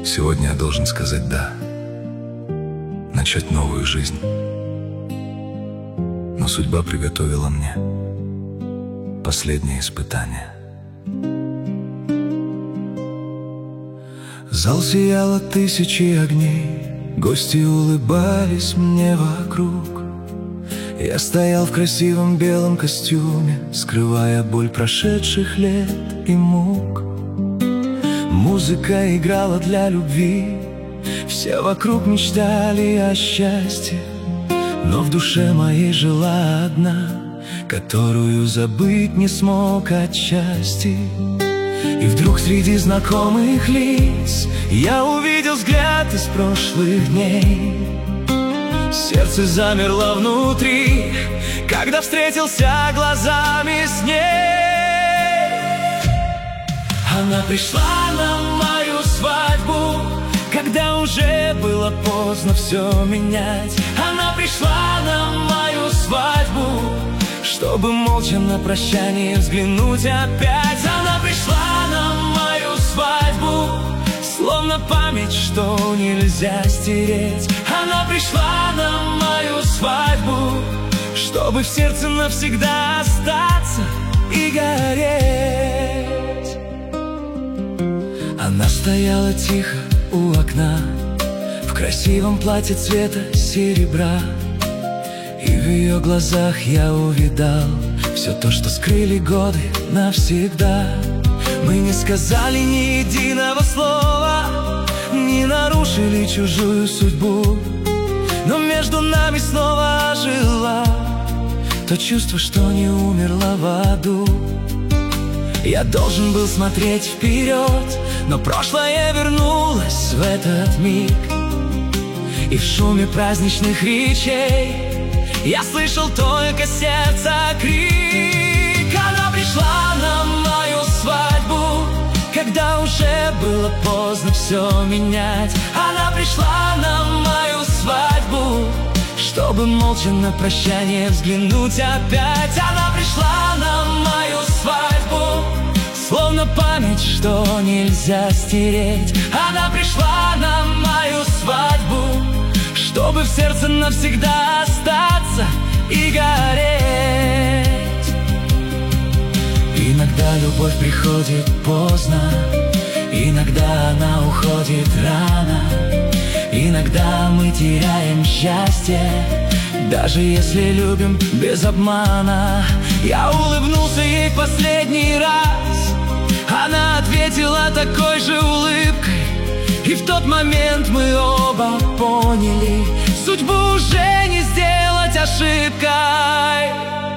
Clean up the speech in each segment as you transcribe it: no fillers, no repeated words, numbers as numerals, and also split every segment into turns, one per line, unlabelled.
Сегодня я должен сказать «да», начать новую жизнь. Но судьба приготовила мне последнее испытание. Зал сияло тысячи огней, гости улыбались мне вокруг. Я стоял в красивом белом костюме, скрывая боль прошедших лет и мук. Музыка играла для любви, все вокруг мечтали о счастье, но в душе моей жила одна, которую забыть не смог отчасти. И вдруг среди знакомых лиц я увидел взгляд из прошлых дней. Сердце замерло внутри, когда встретился глазами с ней. Она пришла на мою свадьбу, когда уже было поздно все менять. Она пришла на мою свадьбу, чтобы молча на прощание взглянуть опять. Она пришла на мою свадьбу, словно память, что нельзя стереть. Она пришла на мою свадьбу, чтобы в сердце навсегда остаться и гореть. Она стояла тихо у окна, в красивом платье цвета серебра, и в ее глазах я увидал все то, что скрыли годы навсегда. Мы не сказали ни единого слова, не нарушили чужую судьбу, но между нами снова ожила то чувство, что не умерло в аду. Я должен был смотреть вперед, но прошлое вернулось в этот миг, и в шуме праздничных речей я слышал только сердце крик. Она пришла на мою свадьбу, когда уже было поздно все менять. Она пришла на мою свадьбу, чтобы молча на прощание взглянуть опять. Она пришла на мою свадьбу, словно память, что нельзя стереть. Она пришла на мою свадьбу, чтобы в сердце навсегда остаться и гореть. Иногда любовь приходит поздно, иногда она уходит рано, иногда мы теряем счастье, даже если любим без обмана. Я улыбнулся ей в последний раз, она ответила такой же улыбкой, и в тот момент мы оба поняли, судьбу уже не сделать ошибкой.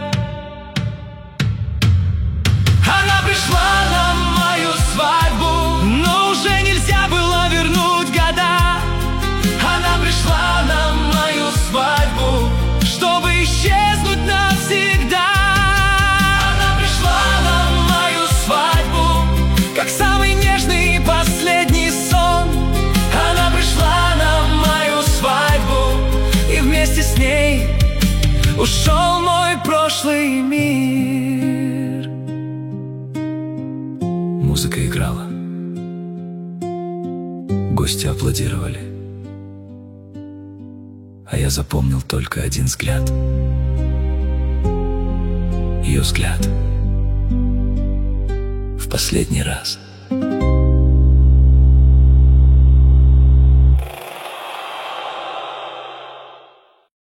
Она пришла на мою свадьбу, но уже нельзя было вернуть года. Она пришла на мою свадьбу, чтобы исчезнуть навсегда. Она пришла на мою свадьбу, как самый нежный и последний сон. Она пришла на мою свадьбу, и вместе с ней ушел мой прошлый мир. Музыка играла, гости аплодировали, а я запомнил только один взгляд. Ее взгляд в последний раз.